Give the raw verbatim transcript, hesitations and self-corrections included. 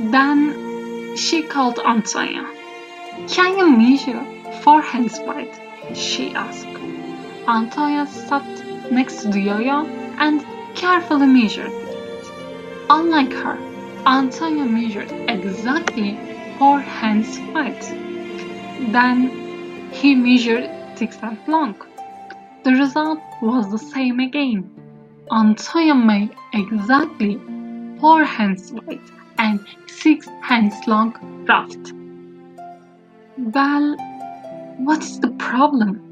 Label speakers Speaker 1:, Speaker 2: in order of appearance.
Speaker 1: Then she called Antonia. Can you measure four hands wide? She asked. Antonia sat next to the yo-yo and carefully measured it. Unlike her, Antonia measured exactly four hands wide. Then he measured six hands long. The result was the same again. Antonia made exactly four hands wide and six hands long raft. Well, what's the problem?